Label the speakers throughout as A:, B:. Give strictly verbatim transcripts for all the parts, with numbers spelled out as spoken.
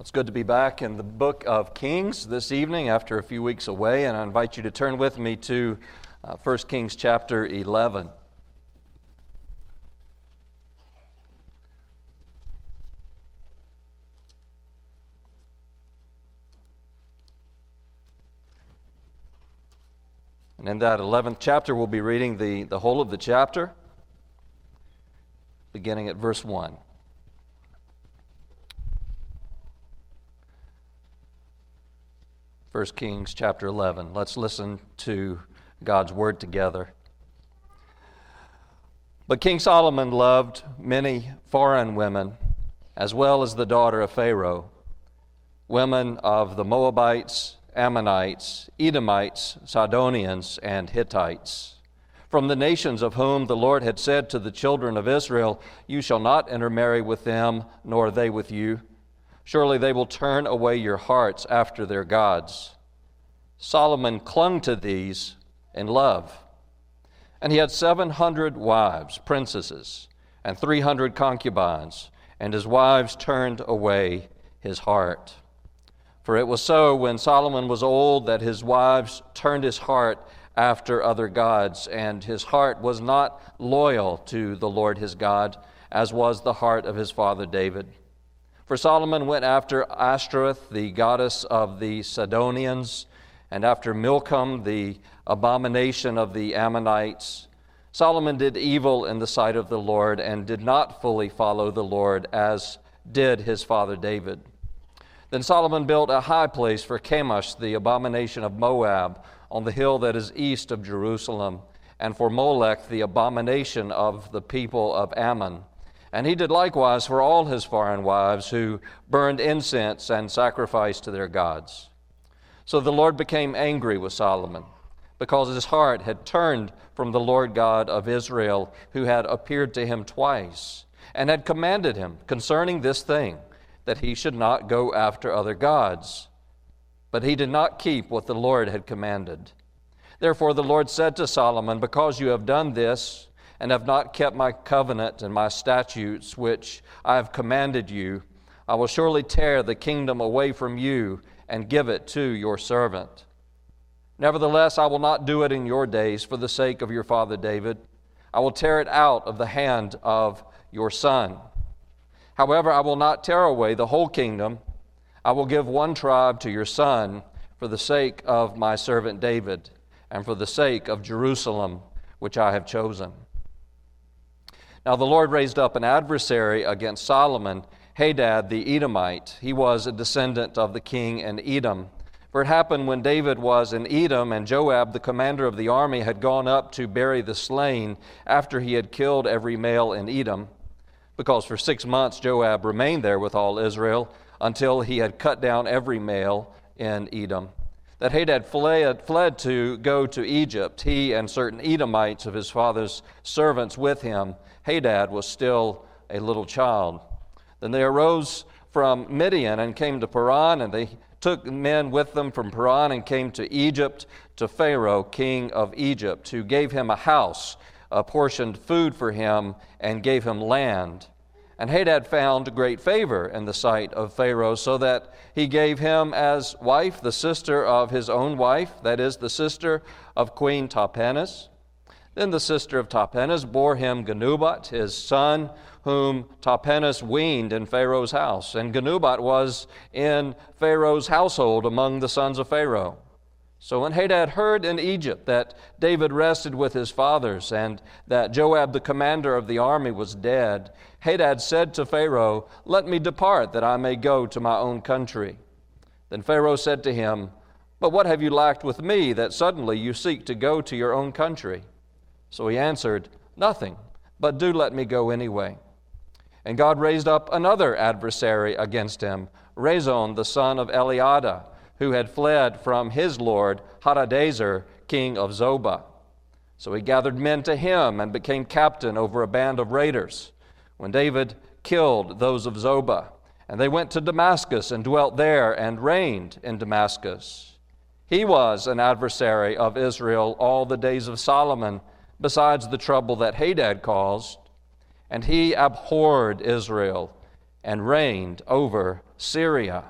A: It's good to be back in the book of Kings this evening after a few weeks away, and I invite you to turn with me to uh, First Kings chapter eleven. And in that eleventh chapter, we'll be reading the, the whole of the chapter, beginning at verse one. First Kings chapter eleven. Let's listen to God's word together. But King Solomon loved many foreign women, as well as the daughter of Pharaoh, women of the Moabites, Ammonites, Edomites, Sidonians, and Hittites, from the nations of whom the Lord had said to the children of Israel, "You shall not intermarry with them, nor they with you. Surely they will turn away your hearts after their gods." Solomon clung to these in love. And he had seven hundred wives, princesses, and three hundred concubines, and his wives turned away his heart. For it was so when Solomon was old that his wives turned his heart after other gods, and his heart was not loyal to the Lord his God, as was the heart of his father David. For Solomon went after Ashtoreth, the goddess of the Sidonians, and after Milcom, the abomination of the Ammonites. Solomon did evil in the sight of the Lord and did not fully follow the Lord as did his father David. Then Solomon built a high place for Chemosh, the abomination of Moab, on the hill that is east of Jerusalem, and for Molech, the abomination of the people of Ammon. And he did likewise for all his foreign wives who burned incense and sacrificed to their gods. So the Lord became angry with Solomon, because his heart had turned from the Lord God of Israel, who had appeared to him twice, and had commanded him concerning this thing, that he should not go after other gods. But he did not keep what the Lord had commanded. Therefore the Lord said to Solomon, "Because you have done this, and have not kept my covenant and my statutes, which I have commanded you, I will surely tear the kingdom away from you and give it to your servant. Nevertheless, I will not do it in your days for the sake of your father David. I will tear it out of the hand of your son. However, I will not tear away the whole kingdom. I will give one tribe to your son for the sake of my servant David and for the sake of Jerusalem, which I have chosen." Now the Lord raised up an adversary against Solomon, Hadad the Edomite. He was a descendant of the king in Edom. For it happened when David was in Edom, and Joab, the commander of the army, had gone up to bury the slain after he had killed every male in Edom, because for six months Joab remained there with all Israel until he had cut down every male in Edom, that Hadad fled, fled to go to Egypt, he and certain Edomites of his father's servants with him. Hadad was still a little child. Then they arose from Midian and came to Paran, and they took men with them from Paran and came to Egypt, to Pharaoh, king of Egypt, who gave him a house, apportioned food for him, and gave him land. And Hadad found great favor in the sight of Pharaoh, so that he gave him as wife the sister of his own wife, that is, the sister of Queen Tahpenes. Then the sister of Tahpenes bore him Genubat, his son, whom Tahpenes weaned in Pharaoh's house. And Genubat was in Pharaoh's household among the sons of Pharaoh. So when Hadad heard in Egypt that David rested with his fathers, and that Joab the commander of the army was dead, Hadad said to Pharaoh, "Let me depart, that I may go to my own country." Then Pharaoh said to him, "But what have you lacked with me, that suddenly you seek to go to your own country?" So he answered, "Nothing, but do let me go anyway." And God raised up another adversary against him, Rezon the son of Eliada, who had fled from his lord Hadadezer, king of Zobah. So he gathered men to him and became captain over a band of raiders, when David killed those of Zobah. And they went to Damascus and dwelt there and reigned in Damascus. He was an adversary of Israel all the days of Solomon, besides the trouble that Hadad caused. And he abhorred Israel and reigned over Syria.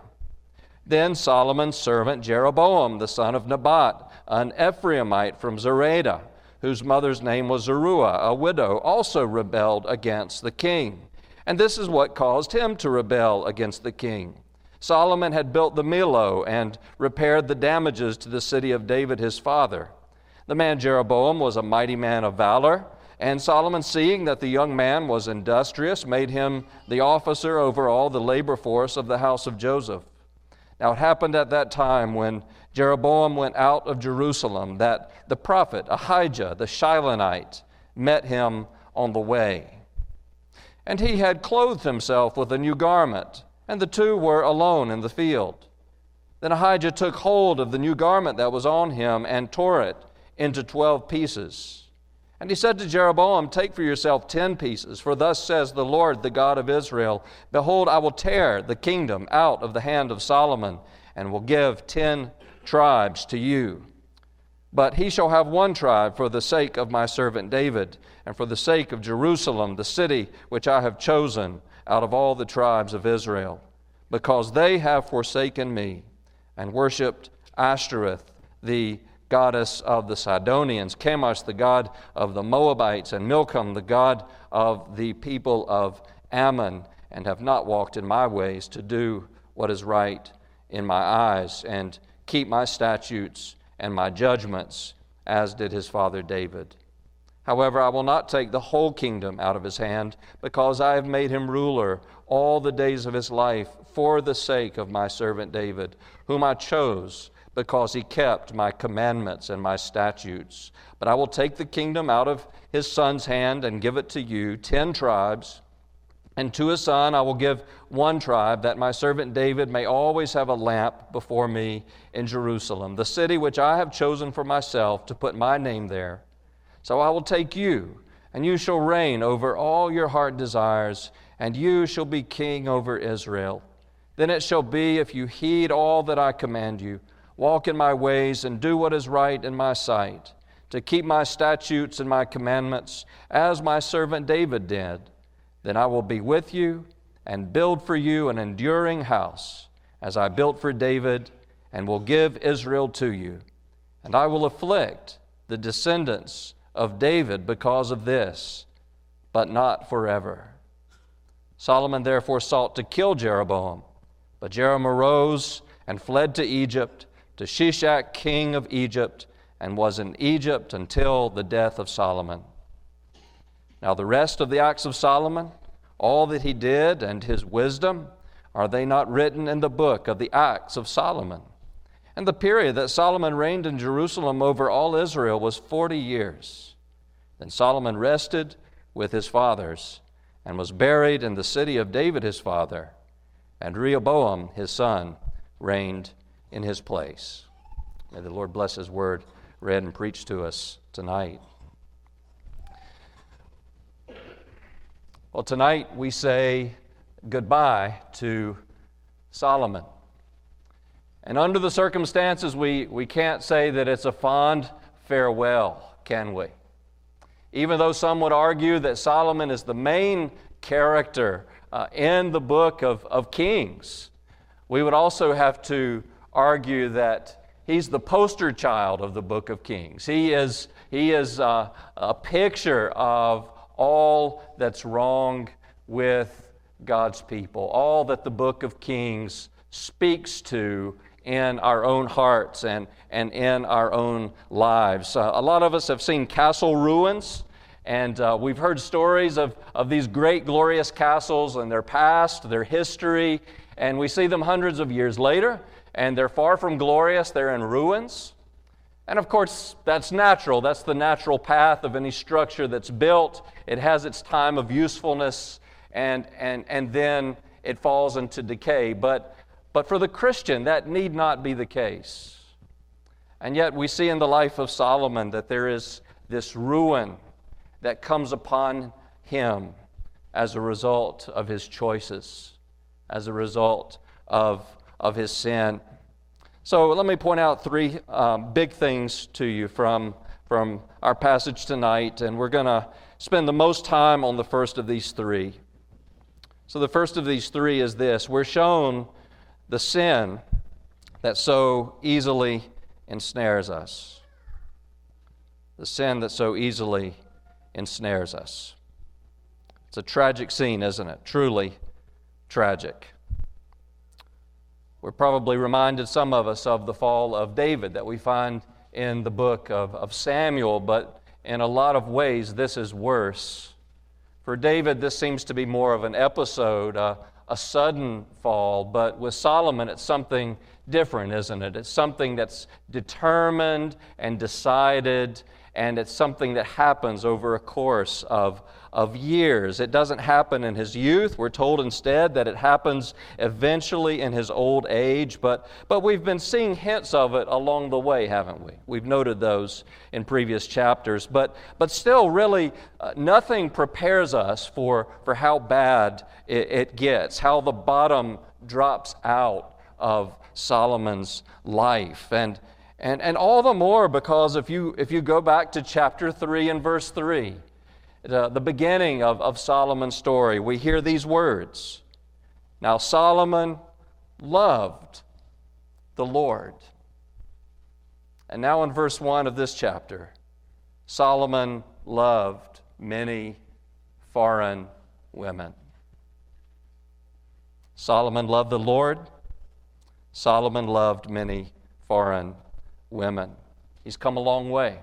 A: Then Solomon's servant Jeroboam, the son of Nebat, an Ephraimite from Zereda, whose mother's name was Zeruiah, a widow, also rebelled against the king. And this is what caused him to rebel against the king. Solomon had built the Millo and repaired the damages to the city of David his father. The man Jeroboam was a mighty man of valor, and Solomon, seeing that the young man was industrious, made him the officer over all the labor force of the house of Joseph. Now it happened at that time when Jeroboam went out of Jerusalem that the prophet Ahijah the Shilonite met him on the way. And he had clothed himself with a new garment, and the two were alone in the field. Then Ahijah took hold of the new garment that was on him and tore it into twelve pieces. And he said to Jeroboam, "Take for yourself ten pieces, for thus says the Lord, the God of Israel, Behold, I will tear the kingdom out of the hand of Solomon, and will give ten tribes to you. But he shall have one tribe for the sake of my servant David, and for the sake of Jerusalem, the city which I have chosen out of all the tribes of Israel, because they have forsaken me, and worshipped Ashtoreth, the goddess of the Sidonians, Chemosh, the god of the Moabites, and Milcom, the god of the people of Ammon, and have not walked in my ways to do what is right in my eyes, and keep my statutes and my judgments, as did his father David. However, I will not take the whole kingdom out of his hand, because I have made him ruler all the days of his life for the sake of my servant David, whom I chose, because he kept my commandments and my statutes. But I will take the kingdom out of his son's hand and give it to you, ten tribes, and to his son I will give one tribe, that my servant David may always have a lamp before me in Jerusalem, the city which I have chosen for myself to put my name there. So I will take you, and you shall reign over all your heart desires, and you shall be king over Israel. Then it shall be, if you heed all that I command you, walk in my ways, and do what is right in my sight, to keep my statutes and my commandments, as my servant David did, then I will be with you and build for you an enduring house, as I built for David, and will give Israel to you. And I will afflict the descendants of David because of this, but not forever." Solomon therefore sought to kill Jeroboam, but Jeroboam arose and fled to Egypt, to Shishak, king of Egypt, and was in Egypt until the death of Solomon. Now the rest of the acts of Solomon, all that he did and his wisdom, are they not written in the book of the acts of Solomon? And the period that Solomon reigned in Jerusalem over all Israel was forty years. Then Solomon rested with his fathers and was buried in the city of David his father, and Rehoboam his son reigned in his place. May the Lord bless his word read and preached to us tonight. Well, tonight we say goodbye to Solomon. And under the circumstances, we, we can't say that it's a fond farewell, can we? Even though some would argue that Solomon is the main character uh, in the book of, of Kings, we would also have to argue that he's the poster child of the book of Kings. He is, he is uh, a picture of all that's wrong with God's people, all that the book of Kings speaks to in our own hearts and, and in our own lives. Uh, a lot of us have seen castle ruins, and uh, we've heard stories of, of these great glorious castles and their past, their history, and we see them hundreds of years later, and they're far from glorious, they're in ruins. And of course, that's natural. That's the natural path of any structure that's built. It has its time of usefulness, and, and, and then it falls into decay. But, but for the Christian, that need not be the case. And yet we see in the life of Solomon that there is this ruin that comes upon him as a result of his choices, as a result of, of his sin. So let me point out three um, big things to you from, from our passage tonight, and we're going to spend the most time on the first of these three. So the first of these three is this. We're shown the sin that so easily ensnares us. The sin that so easily ensnares us. It's a tragic scene, isn't it? Truly tragic. We're probably reminded, some of us, of the fall of David that we find in the book of, of Samuel, but in a lot of ways this is worse. For David, this seems to be more of an episode, uh, a sudden fall, but with Solomon it's something different, isn't it? It's something that's determined and decided, and it's something that happens over a course of, of years. It doesn't happen in his youth. We're told instead that it happens eventually in his old age, but, but we've been seeing hints of it along the way, haven't we? We've noted those in previous chapters, but, but still really uh, nothing prepares us for, for how bad it, it gets, how the bottom drops out of Solomon's life. And And, and all the more because if you, if you go back to chapter three and verse three, the, the beginning of, of Solomon's story, we hear these words. Now Solomon loved the Lord. And now in verse one of this chapter, Solomon loved many foreign women. Solomon loved the Lord. Solomon loved many foreign women. He's come a long way.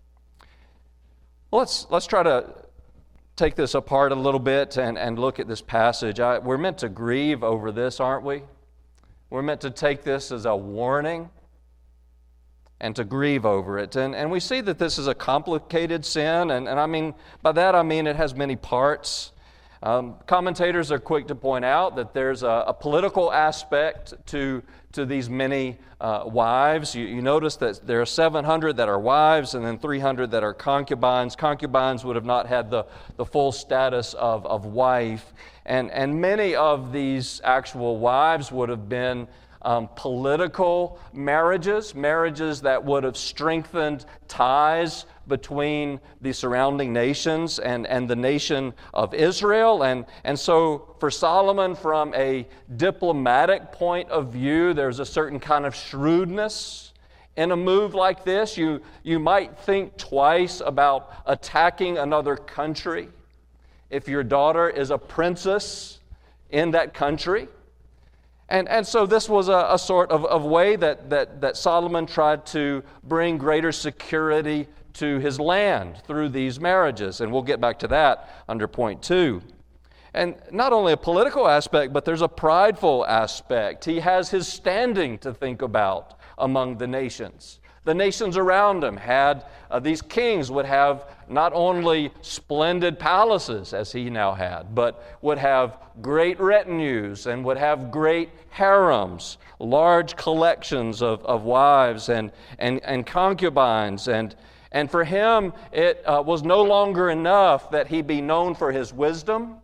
A: Well, let's, let's try to take this apart a little bit and, and look at this passage. I, we're meant to grieve over this, aren't we? We're meant to take this as a warning and to grieve over it. And, and we see that this is a complicated sin, and, and I mean, by that I mean it has many parts. Um, commentators are quick to point out that there's a, a political aspect to, to these many uh, wives. You, you notice that there are seven hundred that are wives and then three hundred that are concubines. Concubines would have not had the, the full status of, of wife. And, and many of these actual wives would have been Um, political marriages, marriages that would have strengthened ties between the surrounding nations and, and the nation of Israel. And, and so for Solomon, from a diplomatic point of view, there's a certain kind of shrewdness in a move like this. You, you might think twice about attacking another country if your daughter is a princess in that country. And, and so this was a, a sort of, of way that, that, that Solomon tried to bring greater security to his land through these marriages. And we'll get back to that under point two. And not only a political aspect, but there's a prideful aspect. He has his standing to think about among the nations. The nations around him had, uh, these kings would have not only splendid palaces, as he now had, but would have great retinues and would have great harems, large collections of, of wives and, and, and concubines. And, and for him, it uh, was no longer enough that he be known for his wisdom.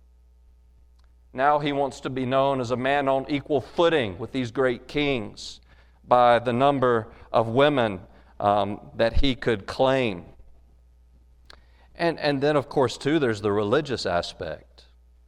A: Now he wants to be known as a man on equal footing with these great kings by the number of women um, that he could claim. And, and then, of course, too, there's the religious aspect.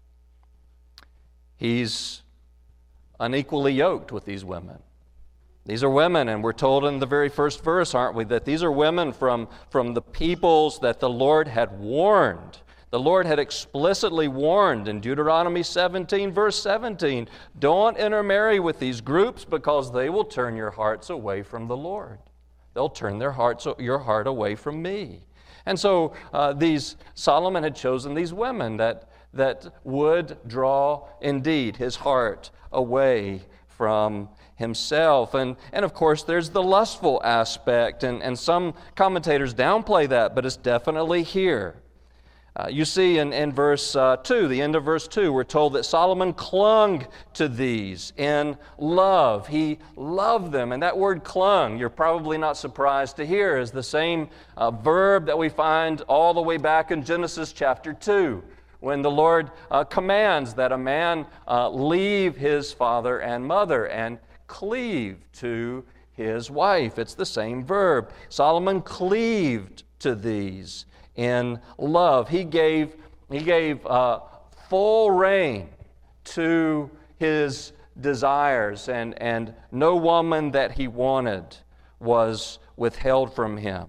A: He's unequally yoked with these women. These are women, and we're told in the very first verse, aren't we, that these are women from, from the peoples that the Lord had warned. The Lord had explicitly warned in Deuteronomy seventeen, verse seventeen, don't intermarry with these groups because they will turn your hearts away from the Lord. They'll turn their hearts, your heart away from me. And so uh, these Solomon had chosen these women that, that would draw indeed his heart away from himself. And, and of course, there's the lustful aspect, and, and some commentators downplay that, but it's definitely here. Uh, you see in, in verse uh, two, the end of verse two, we're told that Solomon clung to these in love. He loved them, and that word clung, you're probably not surprised to hear, is the same uh, verb that we find all the way back in Genesis chapter two, when the Lord uh, commands that a man uh, leave his father and mother and cleave to his wife. It's the same verb. Solomon cleaved to these in love. He gave, he gave uh, full rein to his desires, and, and no woman that he wanted was withheld from him.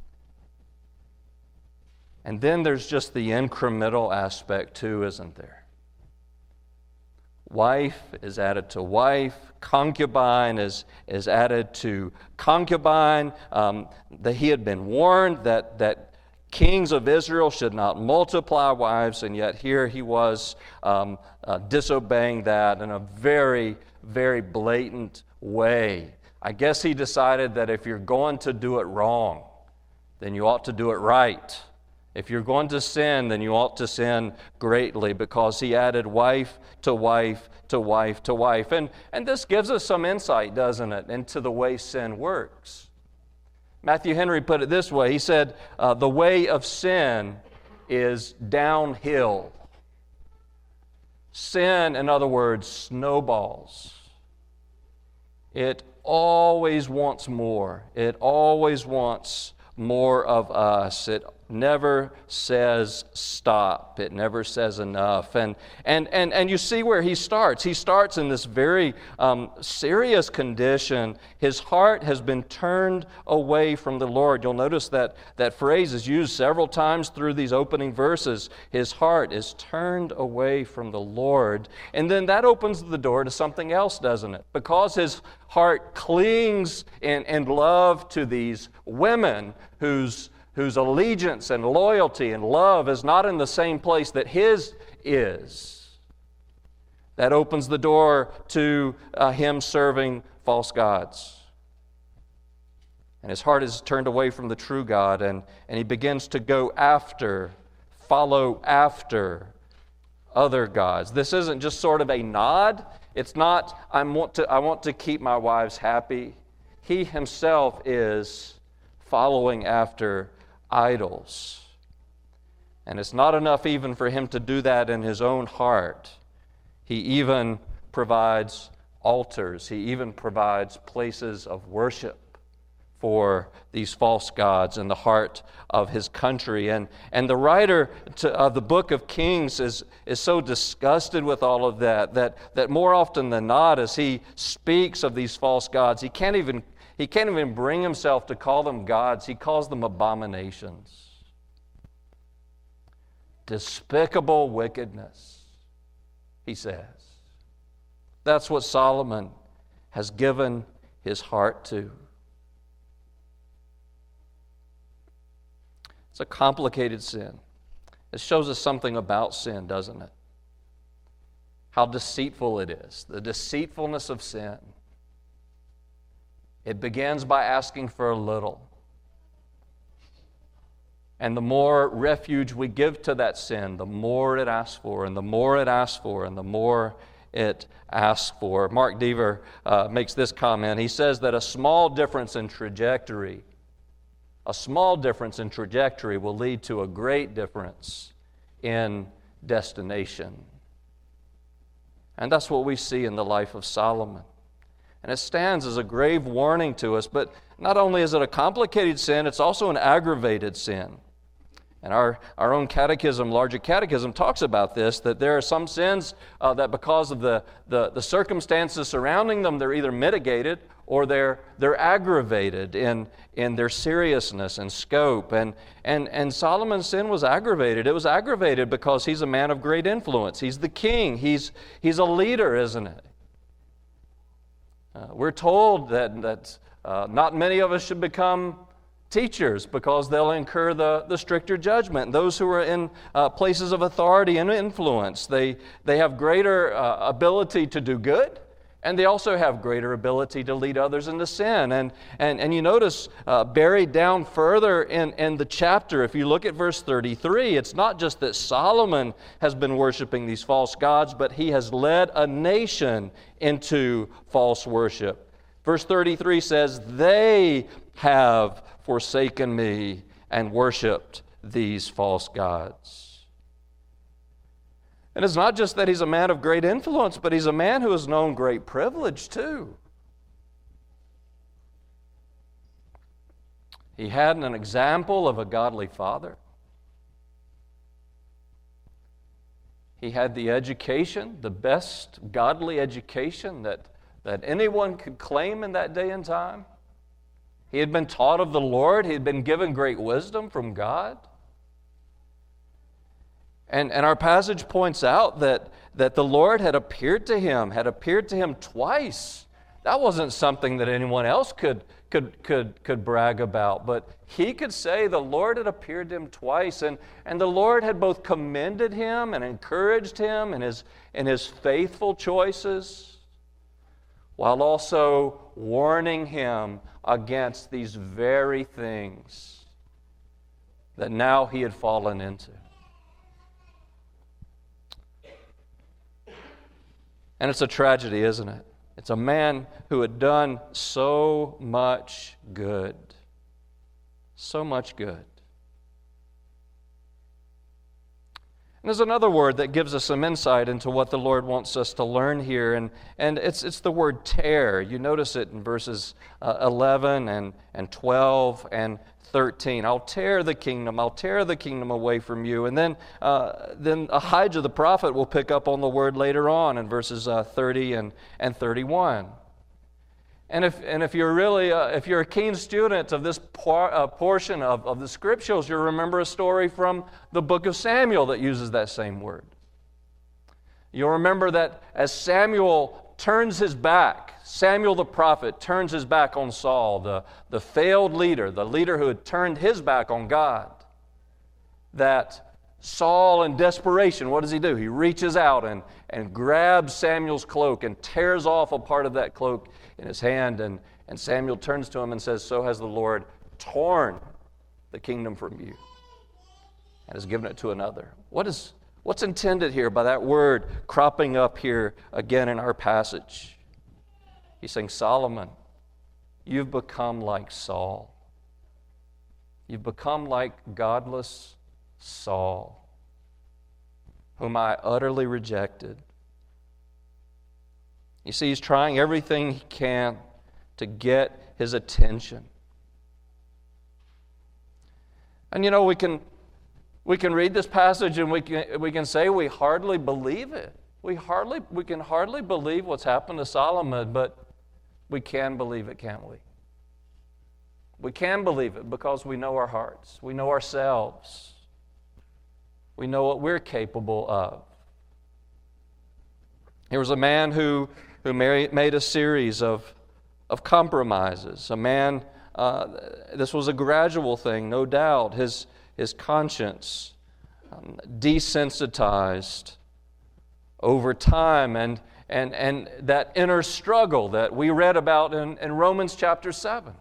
A: And then there's just the incremental aspect too, isn't there? Wife is added to wife, concubine is, is added to concubine. Um, that he had been warned that, that kings of Israel should not multiply wives, and yet here he was um, uh, disobeying that in a very, very blatant way. I guess he decided that if you're going to do it wrong, then you ought to do it right. If you're going to sin, then you ought to sin greatly, because he added wife to wife to wife to wife. And, and this gives us some insight, doesn't it, into the way sin works. Matthew Henry put it this way. He said, uh, the way of sin is downhill. Sin, in other words, snowballs. It always wants more. It always wants more of us. It never says stop. It never says enough. And and and and you see where he starts. He starts in this very um, serious condition. His heart has been turned away from the Lord. You'll notice that that phrase is used several times through these opening verses. His heart is turned away from the Lord. And then that opens the door to something else, doesn't it? Because his heart clings in, in love to these women whose whose allegiance and loyalty and love is not in the same place that his is. That opens the door to uh, him serving false gods. And his heart is turned away from the true God, and, and he begins to go after, follow after other gods. This isn't just sort of a nod. It's not, I want to, I want to keep my wives happy. He himself is following after idols. And it's not enough even for him to do that in his own heart. He even provides altars. He even provides places of worship for these false gods in the heart of his country. And, and the writer to, of the book of Kings is, is so disgusted with all of that, that, that more often than not, as he speaks of these false gods, he can't even He can't even bring himself to call them gods. He calls them abominations. Despicable wickedness, he says. That's what Solomon has given his heart to. It's a complicated sin. It shows us something about sin, doesn't it? How deceitful it is. The deceitfulness of sin. It begins by asking for a little. And the more refuge we give to that sin, the more it asks for, and the more it asks for, and the more it asks for. Mark Dever uh, makes this comment. He says that a small difference in trajectory, a small difference in trajectory will lead to a great difference in destination. And that's what we see in the life of Solomon. And it stands as a grave warning to us, but not only is it a complicated sin, it's also an aggravated sin. And our, our own catechism, larger catechism, talks about this, that there are some sins uh, that because of the, the, the circumstances surrounding them, they're either mitigated or they're, they're aggravated in, in their seriousness and scope. And, and, and Solomon's sin was aggravated. It was aggravated because he's a man of great influence. He's the king. He's, he's a leader, isn't it? Uh, we're told that, that uh, not many of us should become teachers because they'll incur the, the stricter judgment. Those who are in uh, places of authority and influence, they, they have greater uh, ability to do good, and they also have greater ability to lead others into sin. And, and, and you notice uh, buried down further in, in the chapter, if you look at verse thirty-three, it's not just that Solomon has been worshiping these false gods, but he has led a nation into false worship. Verse thirty-three says, "They have forsaken me and worshipped these false gods." And it's not just that he's a man of great influence, but he's a man who has known great privilege too. He had an example of a godly father. He had the education, the best godly education that, that anyone could claim in that day and time. He had been taught of the Lord. He had been given great wisdom from God. And, and our passage points out that, that the Lord had appeared to him, had appeared to him twice. That wasn't something that anyone else could, could, could, could brag about, but he could say the Lord had appeared to him twice, and, and the Lord had both commended him and encouraged him in his, in his faithful choices, while also warning him against these very things that now he had fallen into. And it's a tragedy, isn't it? It's a man who had done so much good. So much good. And there's another word that gives us some insight into what the Lord wants us to learn here, and, and it's, it's the word tear. You notice it in verses uh, eleven and, and twelve and thirteen. I'll tear the kingdom, I'll tear the kingdom away from you. And then, uh, then Ahijah the prophet will pick up on the word later on in verses uh, thirty and, and thirty-one. And if, and if you're really, uh, if you're a keen student of this por- uh, portion of, of the Scriptures, you'll remember a story from the book of Samuel that uses that same word. You'll remember that as Samuel turns his back, Samuel the prophet turns his back on Saul, the, the failed leader, the leader who had turned his back on God, that Saul, in desperation, what does he do? He reaches out and, and grabs Samuel's cloak and tears off a part of that cloak in his hand, and, and Samuel turns to him and says, "So has the Lord torn the kingdom from you and has given it to another." What is, what's intended here by that word cropping up here again in our passage? He's saying, Solomon, you've become like Saul. You've become like godless Saul, whom I utterly rejected. You see, he's trying everything he can to get his attention. And you know, we can we can read this passage and we can we can say we hardly believe it. We hardly we can hardly believe what's happened to Solomon, but we can believe it, can't we? We can believe it because we know our hearts. We know ourselves. We know what we're capable of. Here was a man who, who married, made a series of, of compromises. A man, uh, this was a gradual thing, no doubt. His, his conscience um, desensitized over time, and, and, and that inner struggle that we read about in, in Romans chapter seven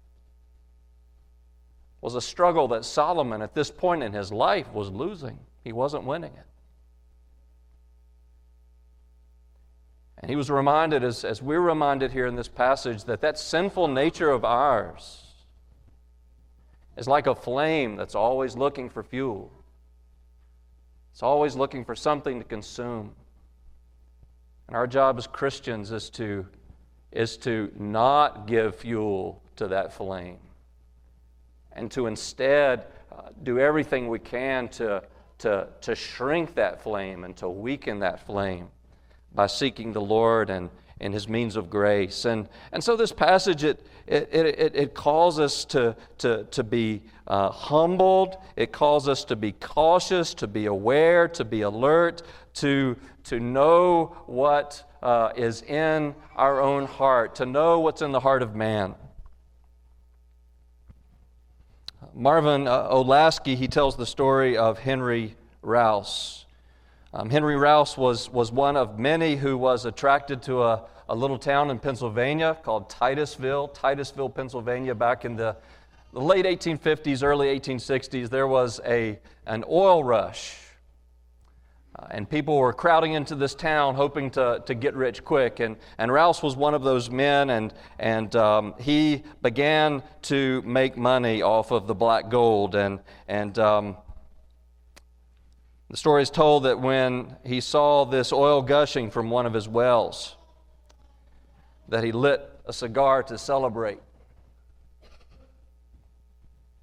A: was a struggle that Solomon at this point in his life was losing. He wasn't winning it. And he was reminded, as, as we're reminded here in this passage, that that sinful nature of ours is like a flame that's always looking for fuel. It's always looking for something to consume. And our job as Christians is to, is to not give fuel to that flame, and to instead uh, do everything we can to, to, to shrink that flame and to weaken that flame by seeking the Lord and, and His means of grace. And, and so this passage, it, it, it, it calls us to, to, to be uh, humbled. It calls us to be cautious, to be aware, to be alert, to, to know what uh, is in our own heart, to know what's in the heart of man. Marvin uh, Olasky, he tells the story of Henry Rouse. Um, Henry Rouse was, was one of many who was attracted to a, a little town in Pennsylvania called Titusville, Titusville, Pennsylvania. Back in the, the late eighteen fifties, early eighteen sixties, there was a, an oil rush. Uh, and people were crowding into this town hoping to, to get rich quick. And, and Rouse was one of those men, and, and um, he began to make money off of the black gold. And, and um, the story is told that when he saw this oil gushing from one of his wells, that he lit a cigar to celebrate.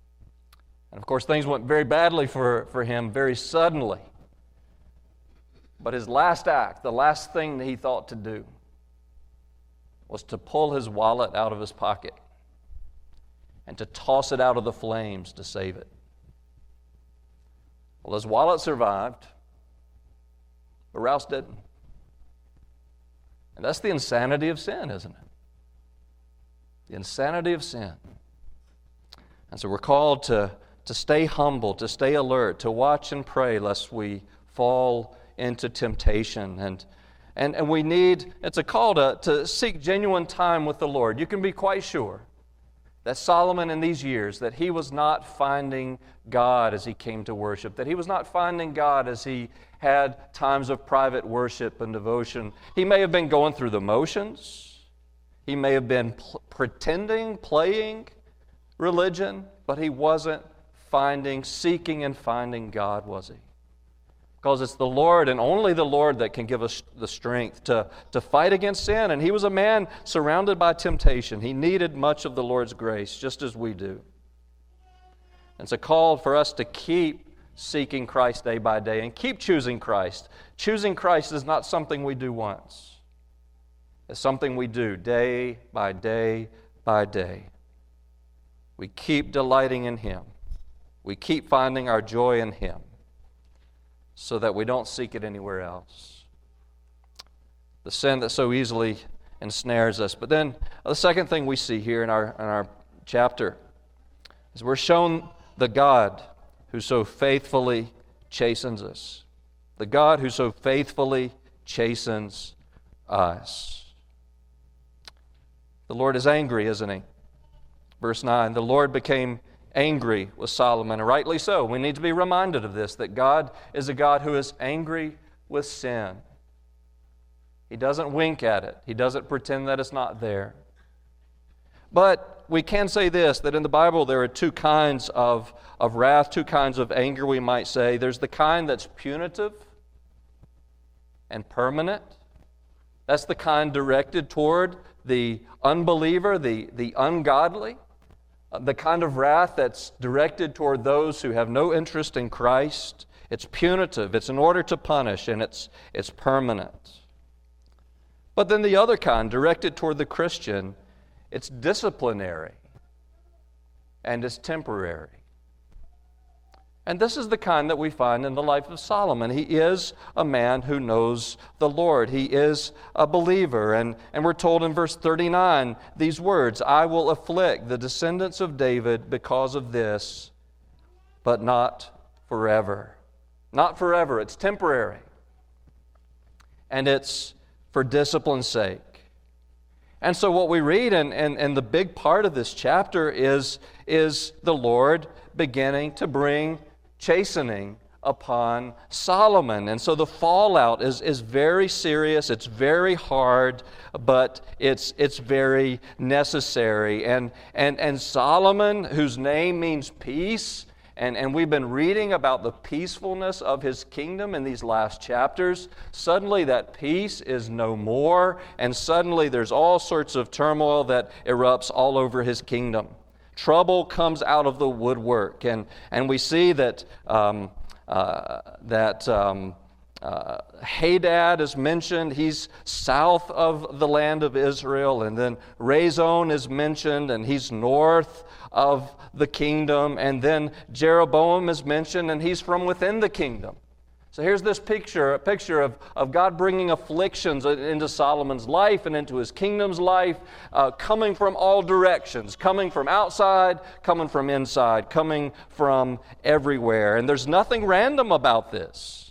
A: And of course, things went very badly for, for him very suddenly. But his last act, the last thing that he thought to do, was to pull his wallet out of his pocket and to toss it out of the flames to save it. Well, his wallet survived, but Rouse didn't. And that's the insanity of sin, isn't it? The insanity of sin. And so we're called to, to stay humble, to stay alert, to watch and pray lest we fall into temptation. And, and, and we need, it's a call to, to seek genuine time with the Lord. You can be quite sure that Solomon in these years, that he was not finding God as he came to worship, that he was not finding God as he had times of private worship and devotion. He may have been going through the motions. He may have been pl- pretending, playing religion, but he wasn't finding, seeking and finding God, was he? Because it's the Lord and only the Lord that can give us the strength to, to fight against sin. And he was a man surrounded by temptation. He needed much of the Lord's grace, just as we do. It's a call for us to keep seeking Christ day by day and keep choosing Christ. Choosing Christ is not something we do once. It's something we do day by day by day. We keep delighting in Him. We keep finding our joy in Him, so that we don't seek it anywhere else. The sin that so easily ensnares us. But then the second thing we see here in our, in our chapter is we're shown the God who so faithfully chastens us. The God who so faithfully chastens us. The Lord is angry, isn't He? Verse nine, the Lord became angry with Solomon, and rightly so. We need to be reminded of this, that God is a God who is angry with sin. He doesn't wink at it. He doesn't pretend that it's not there. But we can say this, that in the Bible there are two kinds of, of wrath, two kinds of anger, we might say. There's the kind that's punitive and permanent. That's the kind directed toward the unbeliever, the, the ungodly. The kind of wrath that's directed toward those who have no interest in Christ. It's punitive, it's in order to punish, and it's, it's permanent. But then the other kind, directed toward the Christian, it's disciplinary, and it's temporary. And this is the kind that we find in the life of Solomon. He is a man who knows the Lord. He is a believer. And, and we're told in verse thirty-nine these words, I will afflict the descendants of David because of this, but not forever. Not forever. It's temporary. And it's for discipline's sake. And so what we read, and, and, and the big part of this chapter is, is the Lord beginning to bring chastening upon Solomon. And so the fallout is, is very serious, it's very hard, but it's it's very necessary. And and and Solomon, whose name means peace, and, and we've been reading about the peacefulness of his kingdom in these last chapters, suddenly that peace is no more, and suddenly there's all sorts of turmoil that erupts all over his kingdom. Trouble comes out of the woodwork, and, and we see that um, uh, that um, uh, Hadad is mentioned. He's south of the land of Israel, and then Rezon is mentioned, and he's north of the kingdom, and then Jeroboam is mentioned, and he's from within the kingdom. So here's this picture, a picture of, of God bringing afflictions into Solomon's life and into his kingdom's life, uh, coming from all directions, coming from outside, coming from inside, coming from everywhere. And there's nothing random about this.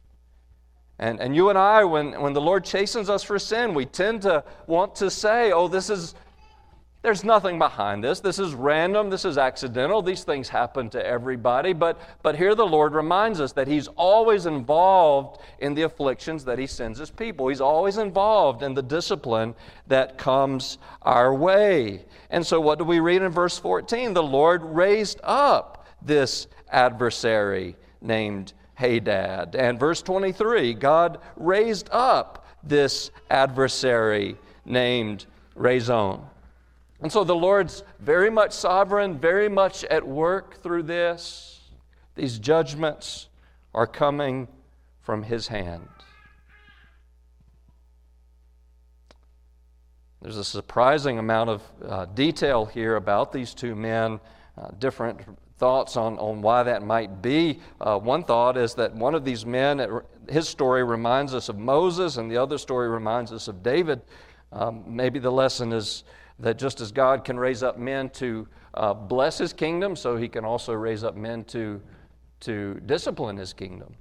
A: And, and you and I, when, when the Lord chastens us for sin, we tend to want to say, oh, this is... There's nothing behind this. This is random. This is accidental. These things happen to everybody. But, but here the Lord reminds us that He's always involved in the afflictions that He sends His people. He's always involved in the discipline that comes our way. And so what do we read in verse fourteen? The Lord raised up this adversary named Hadad. And verse twenty-three, God raised up this adversary named Rezon. And so the Lord's very much sovereign, very much at work through this. These judgments are coming from His hand. There's a surprising amount of uh, detail here about these two men, uh, different thoughts on, on why that might be. Uh, one thought is that one of these men, it, his story reminds us of Moses, and the other story reminds us of David. Um, maybe the lesson is that just as God can raise up men to uh, bless His kingdom, so He can also raise up men to, to discipline His kingdom.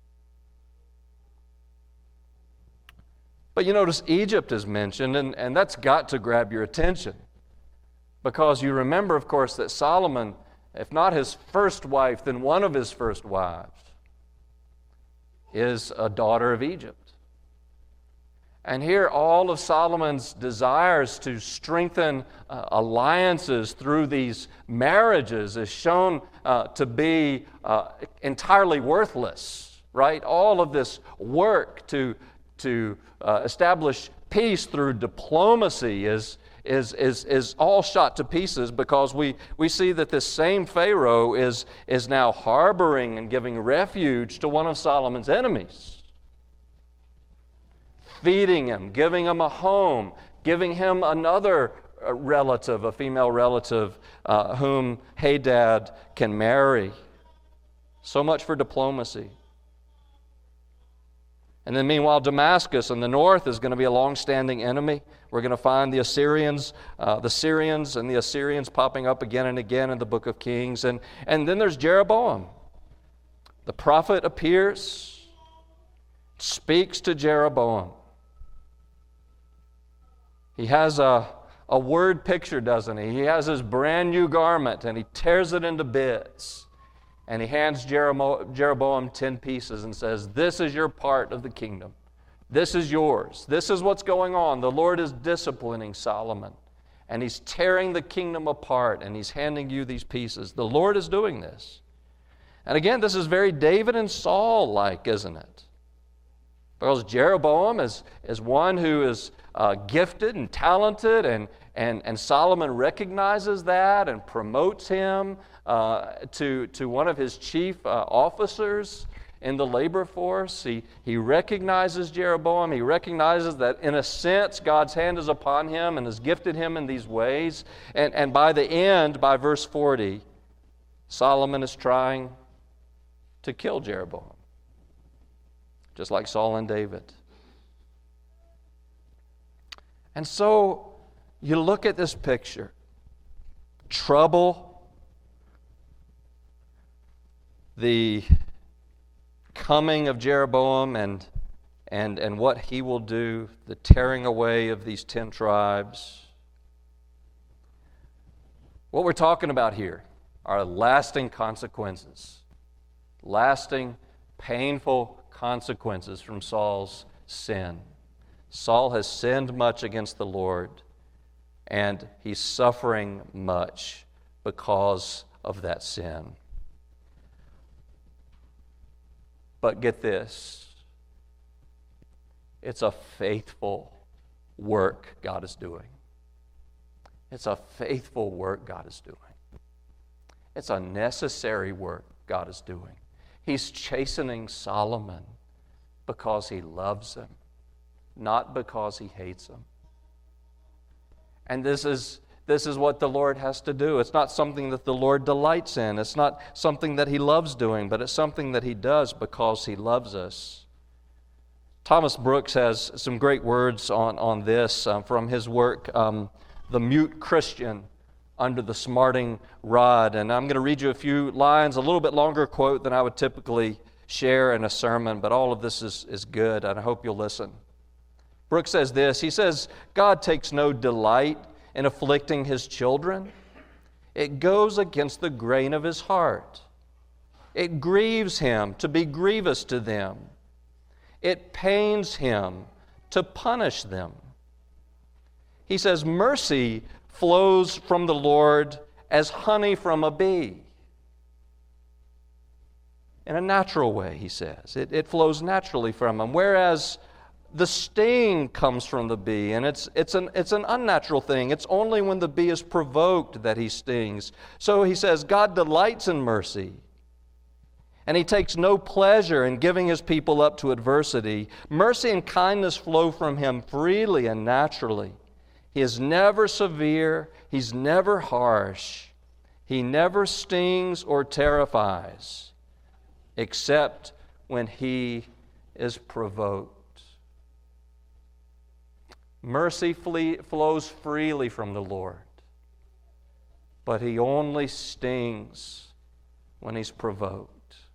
A: But you notice Egypt is mentioned, and, and that's got to grab your attention. Because you remember, of course, that Solomon, if not his first wife, then one of his first wives is a daughter of Egypt. And here all of Solomon's desires to strengthen uh, alliances through these marriages is shown uh, to be uh, entirely worthless, right? All of this work to to uh, establish peace through diplomacy is, is, is, is all shot to pieces, because we, we see that this same Pharaoh is, is now harboring and giving refuge to one of Solomon's enemies, feeding him, giving him a home, giving him another relative, a female relative, uh, whom Hadad can marry. So much for diplomacy. And then meanwhile, Damascus in the north is going to be a long-standing enemy. We're going to find the Assyrians, uh, the Syrians and the Assyrians popping up again and again in the book of Kings. And, and then there's Jeroboam. The prophet appears, speaks to Jeroboam. He has a, a word picture, doesn't he? He has his brand new garment, and he tears it into bits. And he hands Jeroboam ten pieces and says, "This is your part of the kingdom. This is yours. This is what's going on. The Lord is disciplining Solomon. And He's tearing the kingdom apart, and He's handing you these pieces. The Lord is doing this." And again, this is very David and Saul-like, isn't it? Because Jeroboam is, is one who is uh, gifted and talented, and, and, and Solomon recognizes that and promotes him uh, to, to one of his chief uh, officers in the labor force. He, he recognizes Jeroboam. He recognizes that in a sense God's hand is upon him and has gifted him in these ways. And, and by the end, by verse forty, Solomon is trying to kill Jeroboam, just like Saul and David. And so you look at this picture. Trouble, the coming of Jeroboam and, and, and what he will do, the tearing away of these ten tribes. What we're talking about here are lasting consequences, lasting, painful consequences from Saul's sin. Saul has sinned much against the Lord, and he's suffering much because of that sin. But get this, it's a faithful work God is doing. It's a faithful work God is doing. It's a necessary work God is doing. He's chastening Solomon because He loves him, not because He hates him. And this is This is what the Lord has to do. It's not something that the Lord delights in. It's not something that He loves doing, but it's something that He does because He loves us. Thomas Brooks has some great words on, on this um, from his work, um, The Mute Christian Under the Smarting Rod. And I'm going to read you a few lines, a little bit longer quote than I would typically share in a sermon, but all of this is, is good, and I hope you'll listen. Brooks says this, he says, "God takes no delight in afflicting His children. It goes against the grain of His heart. It grieves Him to be grievous to them. It pains Him to punish them." He says, "Mercy flows from the Lord as honey from a bee." In a natural way, he says. It, it flows naturally from Him. Whereas the sting comes from the bee, and it's, it's, an, it's an unnatural thing. It's only when the bee is provoked that he stings. So he says, God delights in mercy, and He takes no pleasure in giving His people up to adversity. Mercy and kindness flow from Him freely and naturally. He is never severe. He's never harsh. He never stings or terrifies, except when he is provoked. Mercy flee, flows freely from the Lord, but he only stings when he's provoked.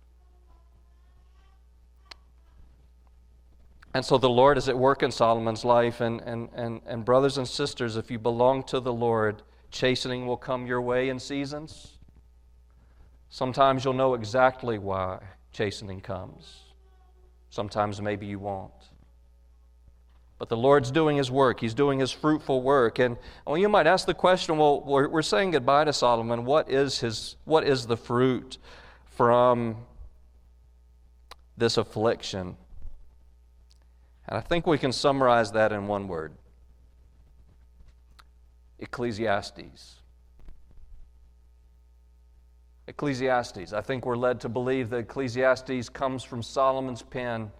A: And so the Lord is at work in Solomon's life, and, and, and, and brothers and sisters, if you belong to the Lord, chastening will come your way in seasons. Sometimes you'll know exactly why chastening comes. Sometimes maybe you won't. But the Lord's doing His work. He's doing His fruitful work. And well, you might ask the question, well, we're, we're saying goodbye to Solomon. What is his? What is the fruit from this affliction? And I think we can summarize that in one word. Ecclesiastes. Ecclesiastes. I think we're led to believe that Ecclesiastes comes from Solomon's pen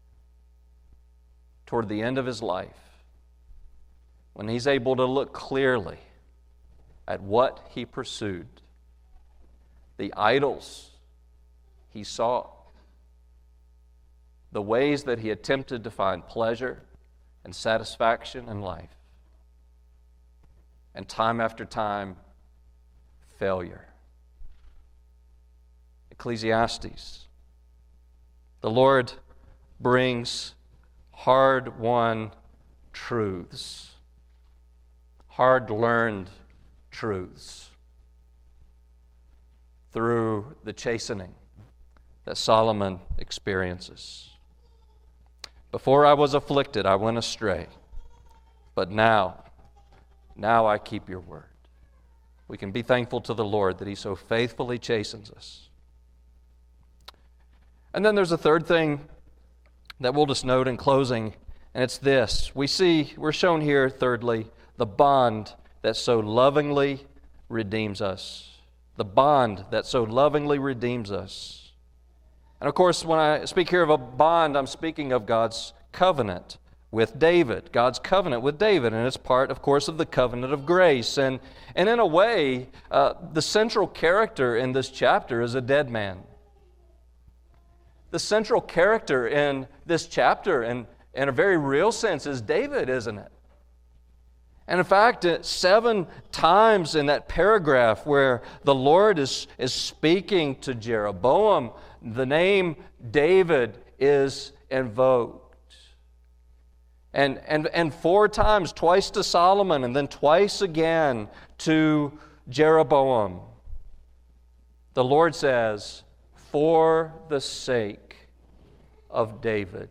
A: toward the end of his life, when he's able to look clearly at what he pursued, the idols he saw, the ways that he attempted to find pleasure and satisfaction in life, and time after time, failure. Ecclesiastes. The Lord brings hard-won truths, hard-learned truths through the chastening that Solomon experiences. Before I was afflicted, I went astray, but now, now I keep your word. We can be thankful to the Lord that He so faithfully chastens us. And then there's a third thing that we'll just note in closing, and it's this. We see, we're shown here, thirdly, the bond that so lovingly redeems us. The bond that so lovingly redeems us. And of course, when I speak here of a bond, I'm speaking of God's covenant with David. God's covenant with David, and it's part, of course, of the covenant of grace. And, and in a way, uh, the central character in this chapter is a dead man. The central character in this chapter, in, in a very real sense, is David, isn't it? And in fact, seven times in that paragraph where the Lord is, is speaking to Jeroboam, the name David is invoked. And, and, and four times, twice to Solomon, and then twice again to Jeroboam. The Lord says, for the sake of David.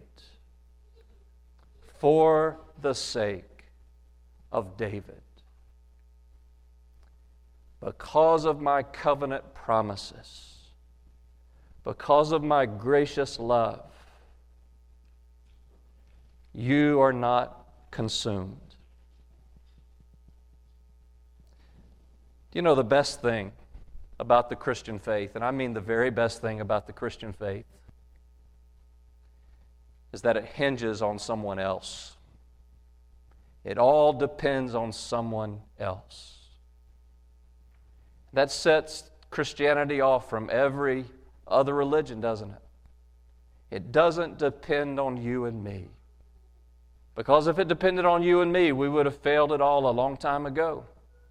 A: For the sake of David. Because of my covenant promises. Because of my gracious love. You are not consumed. Do you know the best thing about the Christian faith, and I mean the very best thing about the Christian faith, is that it hinges on someone else. It all depends on someone else. That sets Christianity off from every other religion, doesn't it? It doesn't depend on you and me. Because if it depended on you and me, we would have failed it all a long time ago.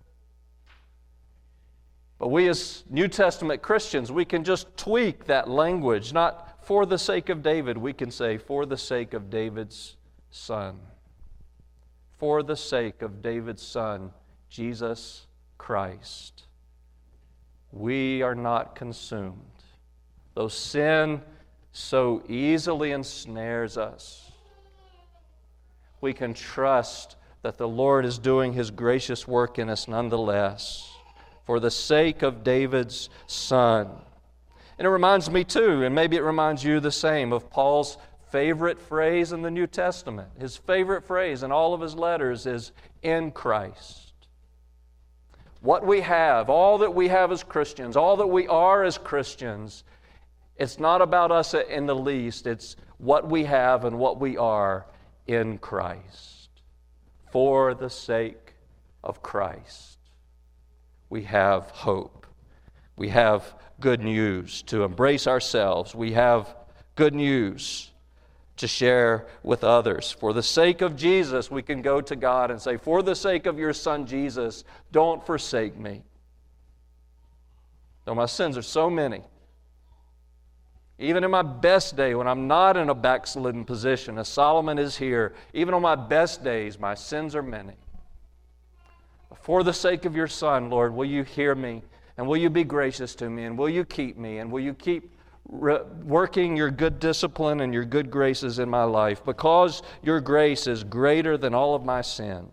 A: But we as New Testament Christians, we can just tweak that language. Not for the sake of David, we can say for the sake of David's son. For the sake of David's son, Jesus Christ. We are not consumed. Though sin so easily ensnares us, we can trust that the Lord is doing His gracious work in us nonetheless. For the sake of David's son. And it reminds me too, and maybe it reminds you the same, of Paul's favorite phrase in the New Testament. His favorite phrase in all of his letters is, in Christ. What we have, all that we have as Christians, all that we are as Christians, it's not about us in the least. It's what we have and what we are in Christ. For the sake of Christ, we have hope. We have good news to embrace ourselves. We have good news to share with others. For the sake of Jesus, we can go to God and say, for the sake of your Son Jesus, don't forsake me. Though my sins are so many, even in my best day, when I'm not in a backslidden position, as Solomon is here, even on my best days, my sins are many. For the sake of your Son, Lord, will you hear me, and will you be gracious to me, and will you keep me, and will you keep re- working your good discipline and your good graces in my life, because your grace is greater than all of my sin.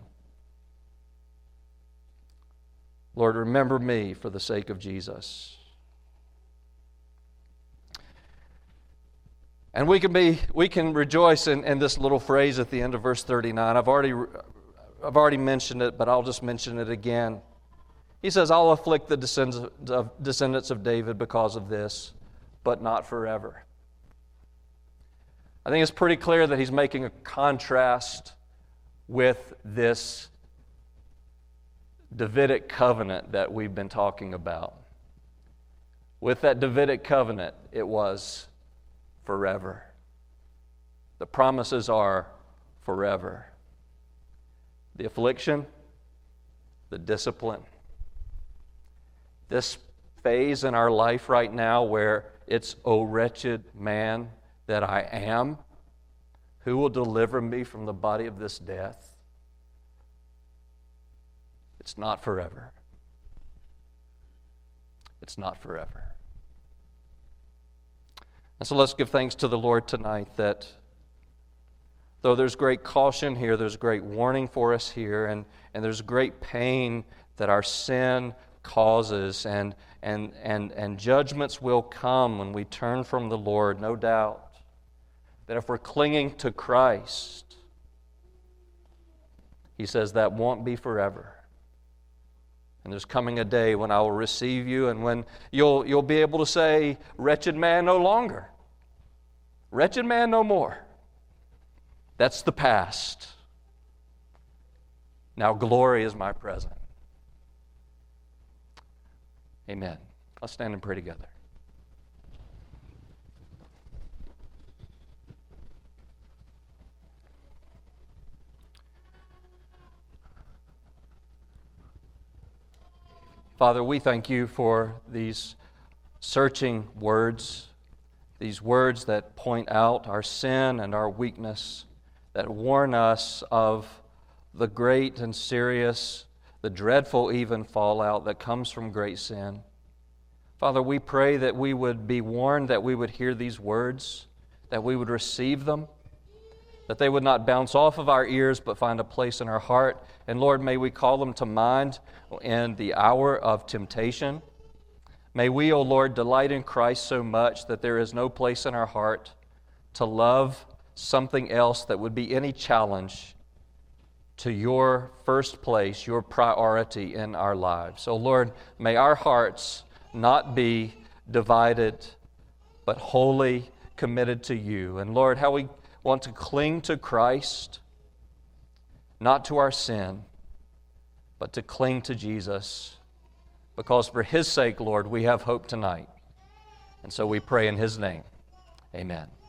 A: Lord, remember me for the sake of Jesus. And we can be, we can rejoice in, in this little phrase at the end of verse thirty-nine. I've already, I've already mentioned it, but I'll just mention it again. He says, I'll afflict the descendants of, descendants of David because of this, but not forever. I think it's pretty clear that he's making a contrast with this Davidic covenant that we've been talking about. With that Davidic covenant, it was forever. The promises are forever. The affliction, the discipline. This phase in our life right now where it's, O wretched man that I am, who will deliver me from the body of this death? It's not forever. It's not forever. And so let's give thanks to the Lord tonight that though there's great caution here, there's great warning for us here, and, and there's great pain that our sin causes, and, and, and, and judgments will come when we turn from the Lord, no doubt. That if we're clinging to Christ, He says that won't be forever. And there's coming a day when I will receive you, and when you'll, you'll be able to say, wretched man no longer. Wretched man no more. That's the past. Now glory is my present. Amen. Let's stand and pray together. Father, we thank you for these searching words, these words that point out our sin and our weakness, that warn us of the great and serious, the dreadful even fallout that comes from great sin. Father, we pray that we would be warned, that we would hear these words, that we would receive them, that they would not bounce off of our ears but find a place in our heart. And Lord, may we call them to mind in the hour of temptation. May we, O Lord, delight in Christ so much that there is no place in our heart to love something else that would be any challenge to your first place, your priority in our lives. So Lord, may our hearts not be divided, but wholly committed to you. And Lord, how we want to cling to Christ, not to our sin, but to cling to Jesus. Because for His sake, Lord, we have hope tonight. And so we pray in His name. Amen.